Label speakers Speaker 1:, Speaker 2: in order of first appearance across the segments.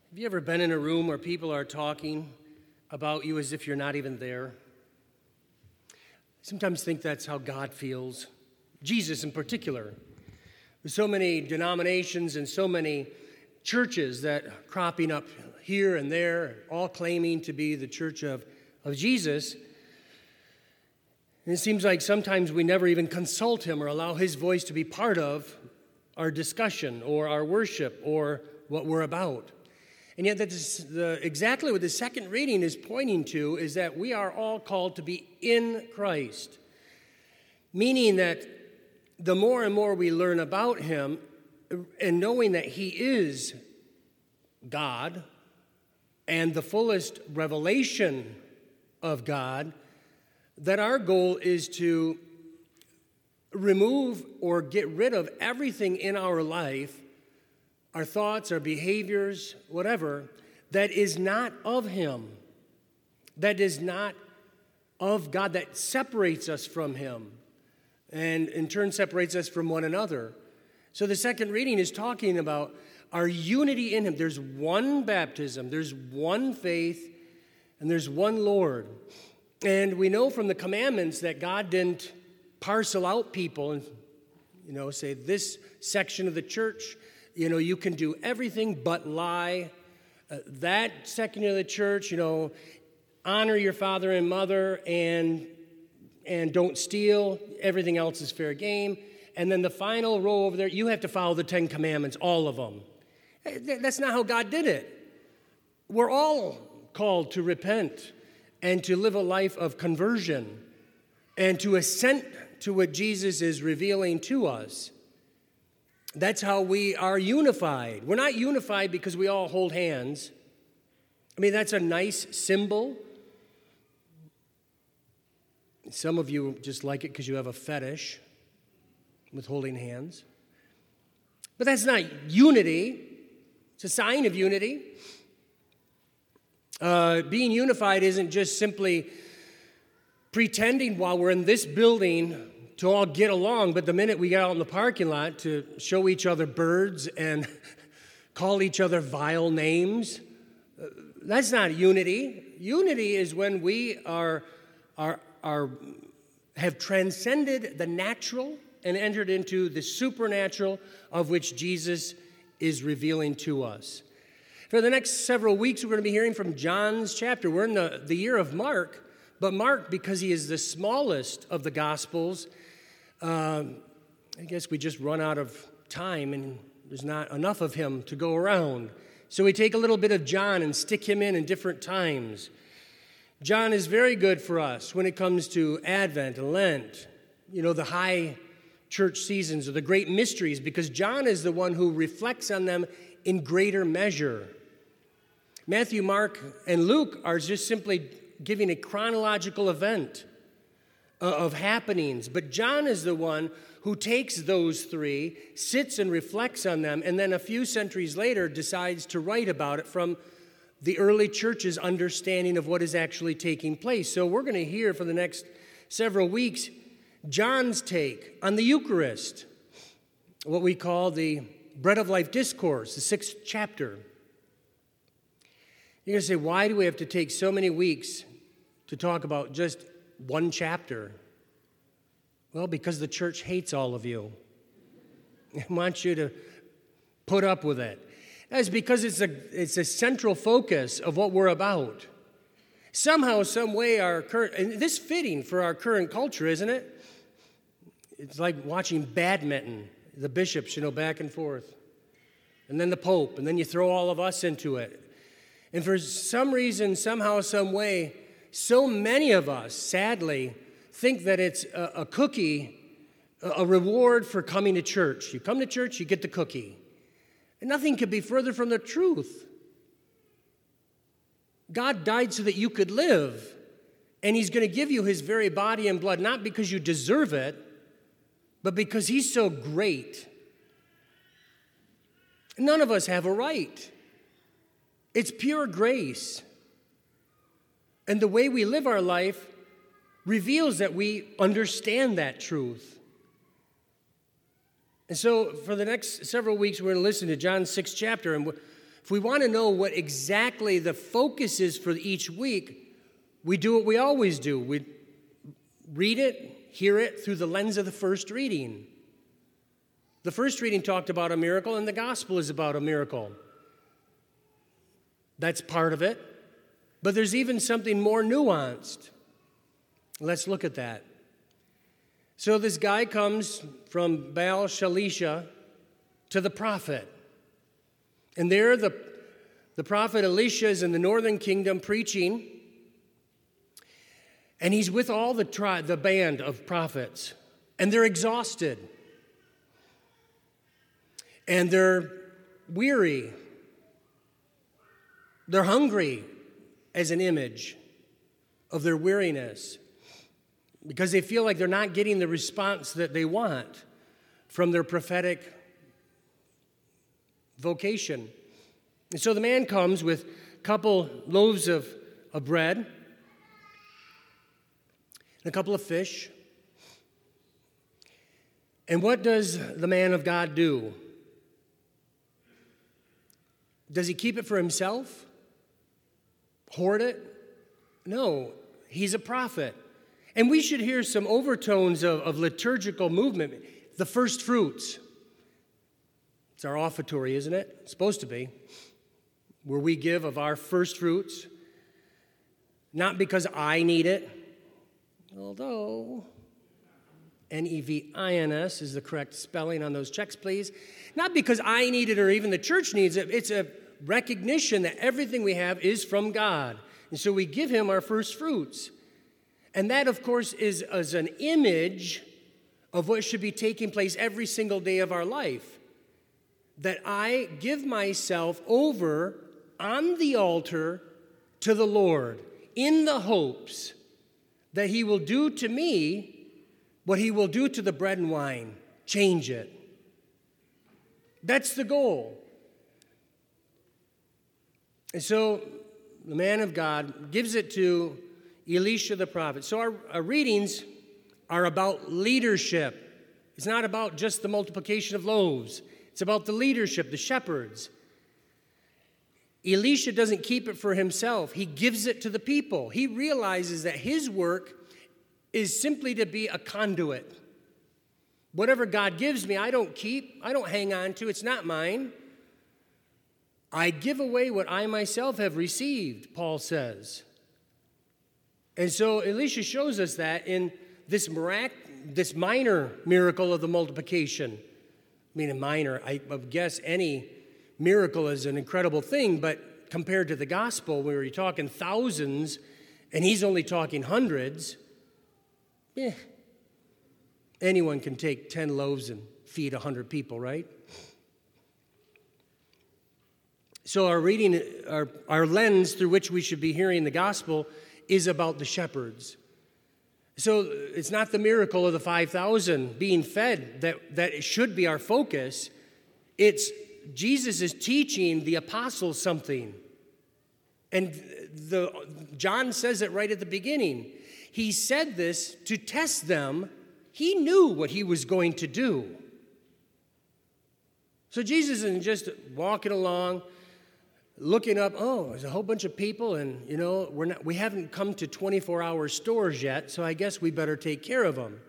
Speaker 1: Have you ever been in a room where people are talking about you as if you're not even there? I sometimes think that's how God feels. Jesus in particular. There's so many denominations and so many churches that are cropping up here and there, all claiming to be the church of Jesus. And it seems like sometimes we never even consult him or allow his voice to be part of our discussion or our worship or what we're about. And yet that's exactly what the second reading is pointing to, is that we are all called to be in Christ. Meaning that the more and more we learn about him and knowing that he is God and the fullest revelation of God, that our goal is to remove or get rid of everything in our life, our thoughts, our behaviors, whatever, that is not of him, that is not of God, that separates us from him, and in turn separates us from one another. So the second reading is talking about our unity in him. There's one baptism, there's one faith, and there's one Lord. And we know from the commandments that God didn't parcel out people and, say this section of the church, you can do everything but lie. That section of the church, honor your father and mother and don't steal. Everything else is fair game. And then the final row over there, you have to follow the 10 Commandments, all of them. That's not how God did it. We're all called to repent and to live a life of conversion and to assent to what Jesus is revealing to us. That's how we are unified. We're not unified because we all hold hands. That's a nice symbol. Some of you just like it because you have a fetish with holding hands. But that's not unity. It's a sign of unity. Being unified isn't just simply pretending while we're in this building to all get along, but the minute we get out in the parking lot to show each other birds and call each other vile names, that's not unity. Unity is when we have transcended the natural and entered into the supernatural of which Jesus is revealing to us. For the next several weeks, we're going to be hearing from John's chapter. We're in the year of Mark, but Mark, because he is the smallest of the Gospels, I guess we just run out of time and there's not enough of him to go around. So we take a little bit of John and stick him in different times. John is very good for us when it comes to Advent and Lent, the high church seasons or the great mysteries, because John is the one who reflects on them in greater measure. Matthew, Mark, and Luke are just simply giving a chronological event of happenings. But John is the one who takes those three, sits and reflects on them, and then a few centuries later decides to write about it from the early church's understanding of what is actually taking place. So we're going to hear for the next several weeks John's take on the Eucharist, what we call the Bread of Life Discourse, the 6th chapter. You're going to say, why do we have to take so many weeks to talk about just one chapter? Well, because the church hates all of you. It wants you to put up with it. That's because it's a central focus of what we're about. Somehow, some way, and this is fitting for our current culture, isn't it? It's like watching badminton, the bishops, back and forth. And then the Pope, and then you throw all of us into it. And for some reason, somehow, some way, so many of us, sadly, think that it's a cookie, a reward for coming to church. You come to church, you get the cookie. And nothing could be further from the truth. God died so that you could live, and he's going to give you his very body and blood, not because you deserve it, but because he's so great. None of us have a right. It's pure grace. And the way we live our life reveals that we understand that truth. And so for the next several weeks, we're going to listen to John's 6th chapter, and if we want to know what exactly the focus is for each week, we do what we always do. We read it, hear it through the lens of the first reading. The first reading talked about a miracle, and the gospel is about a miracle. That's part of it. But there's even something more nuanced. Let's look at that. So this guy comes from Baal Shalisha to the prophet. And there the prophet Elisha is in the northern kingdom preaching. And he's with all the band of prophets. And they're exhausted. And they're weary. They're hungry as an image of their weariness because they feel like they're not getting the response that they want from their prophetic vocation. And so the man comes with a couple loaves of bread and a couple of fish. And what does the man of God do? Does he keep it for himself? Hoard it? No, he's a prophet. And we should hear some overtones of liturgical movement. The first fruits. It's our offertory, isn't it? It's supposed to be. Where we give of our first fruits. Not because I need it. Although, Nevins is the correct spelling on those checks, please. Not because I need it or even the church needs it. It's a recognition that everything we have is from God. And so we give him our first fruits. And that, of course, is as an image of what should be taking place every single day of our life. That I give myself over on the altar to the Lord in the hopes that he will do to me what he will do to the bread and wine, change it. That's the goal. And so the man of God gives it to Elisha the prophet. So our readings are about leadership. It's not about just the multiplication of loaves. It's about the leadership, the shepherds. Elisha doesn't keep it for himself. He gives it to the people. He realizes that his work is simply to be a conduit. Whatever God gives me, I don't keep, I don't hang on to. It's not mine. I give away what I myself have received, Paul says. And so Elisha shows us that in this minor miracle of the multiplication. I mean, a minor, I guess any miracle is an incredible thing, but compared to the gospel, where you're talking thousands and he's only talking hundreds, anyone can take 10 loaves and feed 100 people, right? So our reading, our lens through which we should be hearing the gospel is about the shepherds. So it's not the miracle of the 5,000 being fed that should be our focus. It's Jesus is teaching the apostles something. And John says it right at the beginning. He said this to test them. He knew what he was going to do. So Jesus isn't just walking along, looking up, oh, there's a whole bunch of people, and, we haven't come to 24-hour stores yet, so I guess we better take care of them.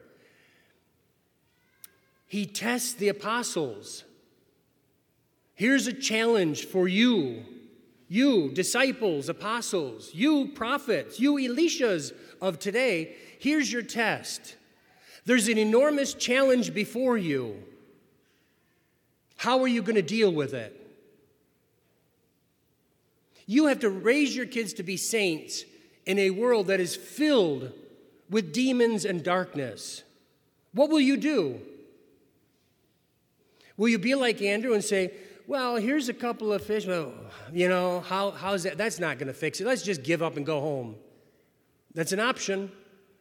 Speaker 1: He tests the apostles. Here's a challenge for you disciples, apostles, you prophets, you Elishas of today. Here's your test. There's an enormous challenge before you. How are you going to deal with it? You have to raise your kids to be saints in a world that is filled with demons and darkness. What will you do? Will you be like Andrew and say, well, here's a couple of fish. Well, how's that? That's not going to fix it. Let's just give up and go home. That's an option.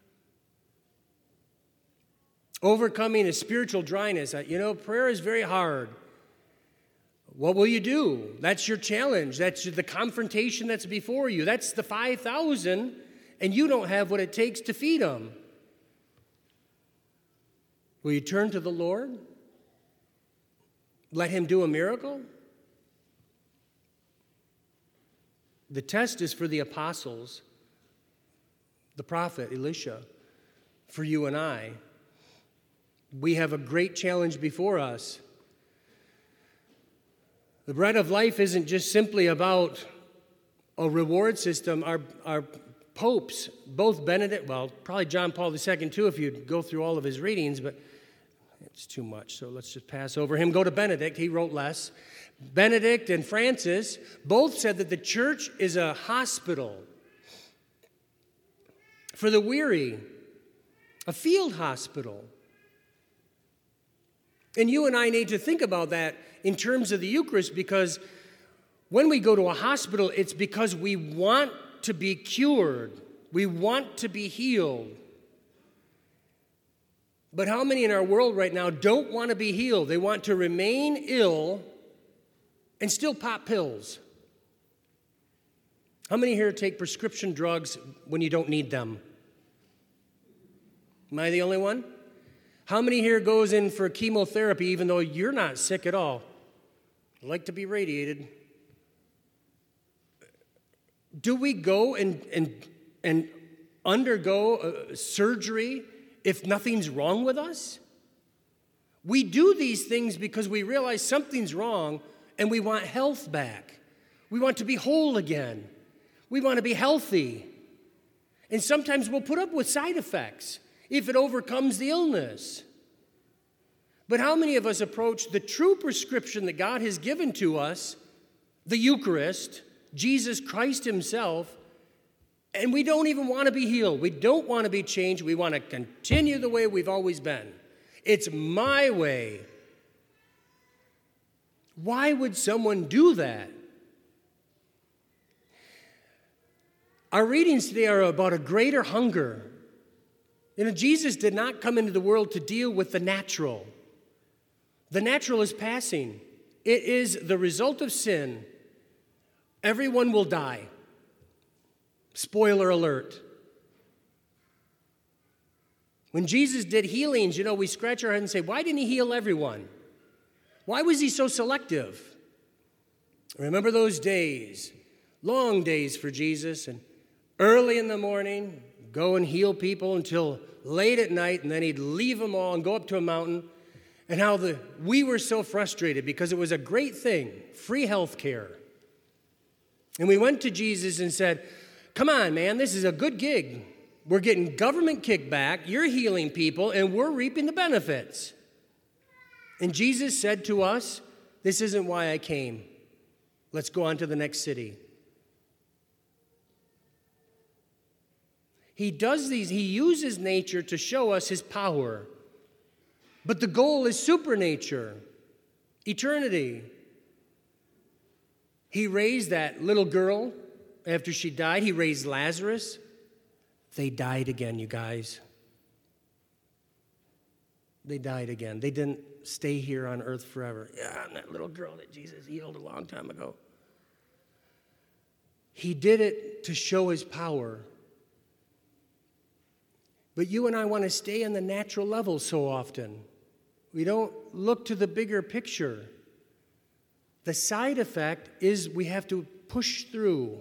Speaker 1: Overcoming a spiritual dryness. Prayer is very hard. What will you do? That's your challenge. That's the confrontation that's before you. That's the 5,000, and you don't have what it takes to feed them. Will you turn to the Lord? Let him do a miracle? The test is for the apostles, the prophet Elisha, for you and I. We have a great challenge before us. The bread of life isn't just simply about a reward system. Our popes, both Benedict, well, probably John Paul II too, if you go through all of his readings, but it's too much, so let's just pass over him. Go to Benedict, he wrote less. Benedict and Francis both said that the church is a hospital for the weary, a field hospital. And you and I need to think about that in terms of the Eucharist, because when we go to a hospital, it's because we want to be cured. We want to be healed. But how many in our world right now don't want to be healed? They want to remain ill and still pop pills. How many here take prescription drugs when you don't need them? Am I the only one? How many here goes in for chemotherapy even though you're not sick at all? You like to be radiated. Do we go and undergo surgery if nothing's wrong with us? We do these things because we realize something's wrong and we want health back. We want to be whole again. We want to be healthy. And sometimes we'll put up with side effects if it overcomes the illness. But how many of us approach the true prescription that God has given to us, the Eucharist, Jesus Christ himself, and we don't even want to be healed. We don't want to be changed. We want to continue the way we've always been. It's my way. Why would someone do that? Our readings today are about a greater hunger. You know, Jesus did not come into the world to deal with the natural. The natural is passing. It is the result of sin. Everyone will die. Spoiler alert. When Jesus did healings, we scratch our head and say, why didn't he heal everyone? Why was he so selective? Remember those days, long days for Jesus, and early in the morning, go and heal people until late at night, and then he'd leave them all and go up to a mountain, and how we were so frustrated because it was a great thing, free health care. And we went to Jesus and said, come on, man, this is a good gig. We're getting government kickback, you're healing people, and we're reaping the benefits. And Jesus said to us, this isn't why I came. Let's go on to the next city. He uses nature to show us his power. But the goal is supernature, eternity. He raised that little girl after she died. He raised Lazarus. They died again, you guys. They died again. They didn't stay here on earth forever. Yeah, I'm that little girl that Jesus healed a long time ago. He did it to show his power. But you and I want to stay on the natural level so often. We don't look to the bigger picture. The side effect is we have to push through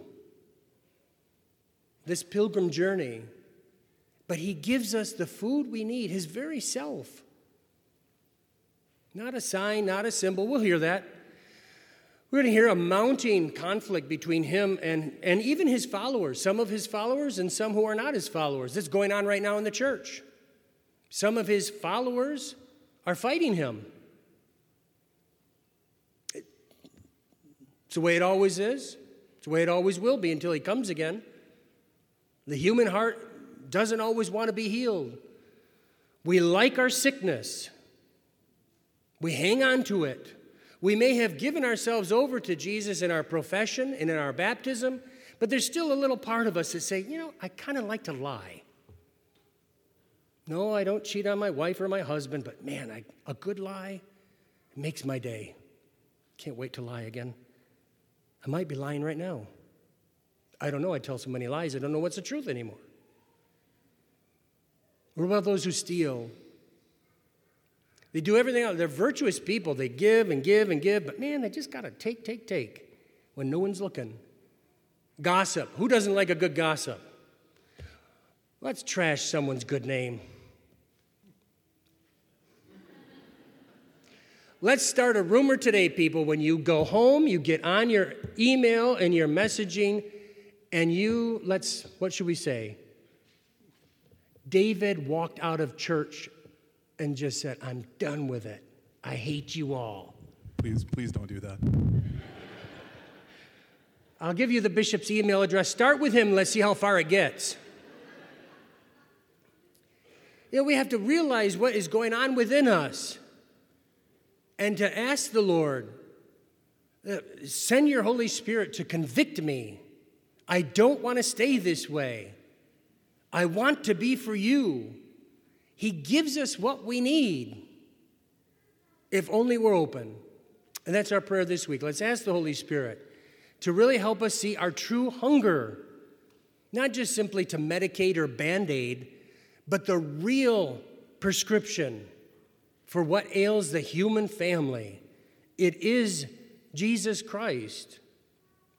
Speaker 1: this pilgrim journey. But he gives us the food we need, his very self. Not a sign, not a symbol. We'll hear that. We're going to hear a mounting conflict between him and even his followers, some of his followers and some who are not his followers. This is going on right now in the church. Some of his followers are fighting him. It's the way it always is. It's the way it always will be until he comes again. The human heart doesn't always want to be healed. We like our sickness. We hang on to it. We may have given ourselves over to Jesus in our profession and in our baptism, but there's still a little part of us that say, I kind of like to lie. No, I don't cheat on my wife or my husband, but man, a good lie makes my day. Can't wait to lie again. I might be lying right now. I don't know. I tell so many lies, I don't know what's the truth anymore. What about those who steal? They do everything else. They're virtuous people. They give and give and give, but man, they just got to take when no one's looking. Gossip. Who doesn't like a good gossip? Let's trash someone's good name. Let's start a rumor today, people. When you go home, you get on your email and your messaging, and what should we say? David walked out of church and just said, I'm done with it. I hate you all.
Speaker 2: Please don't do that.
Speaker 1: I'll give you the bishop's email address. Start with him. Let's see how far it gets. We have to realize what is going on within us and to ask the Lord, send your Holy Spirit to convict me. I don't want to stay this way. I want to be for you. He gives us what we need if only we're open. And that's our prayer this week. Let's ask the Holy Spirit to really help us see our true hunger, not just simply to medicate or Band-Aid, but the real prescription for what ails the human family. It is Jesus Christ.